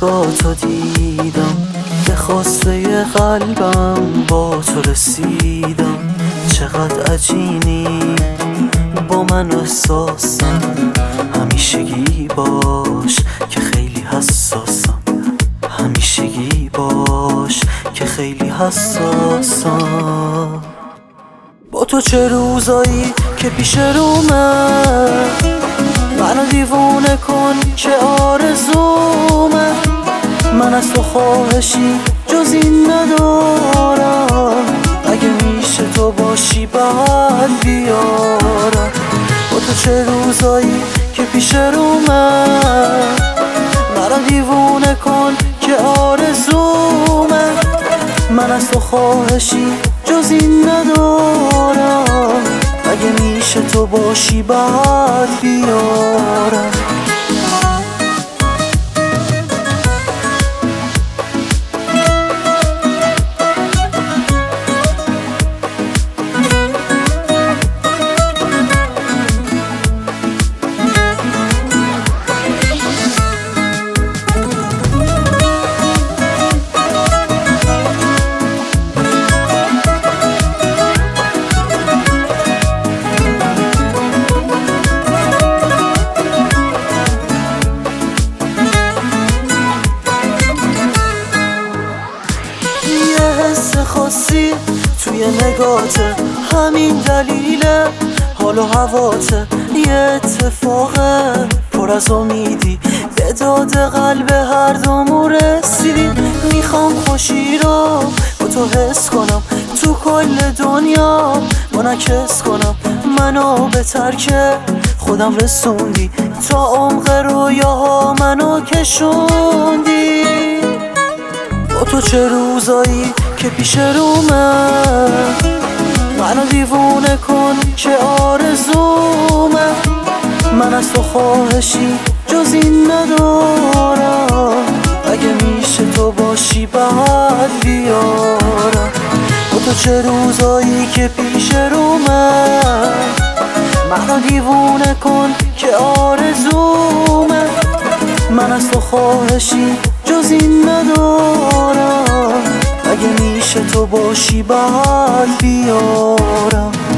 چشاتو دیدم، به خواسته قلبم با تو رسیدم. چقدر عجینی با من احساسم، همیشگی باش که خیلی حساسم. همیشگی باش که خیلی حساسم. با تو چه روزایی که پیش رومه، منو دیوونه کن که آرزومه. من از تو خواهشی جز این ندارم، اگه میشه تو باشی بعد بیارم. با تو چه روزایی که پیش رومه، منو دیوونه کن که آرزومه. من از تو خواهشی جز این ندارم، اگه میشه تو باشی بعد بیارم. خاصی توی نگاته، همین دلیله حال و هواته. یه اتفاق پر از امیدی به داد قلب هر دومون رسیدی. میخوام خوشی رو با تو حس کنم، تو کل دنیا منعکس کنم. منو به ترک خودم رسوندی، تا عمق رویاها منو کشوندی. با تو چه روزایی که پیش رومه، منو دیوونه کن که آرزومه. من از تو خواهشی جز این ندارم، اگه میشه تو باشی بعد بیارم. با تو چه روزایی که پیش رومه، منو دیوونه کن که آرزومه. من از تو خواهشی جز این ندارم، اگه میشه تو باشی بعد بیارم.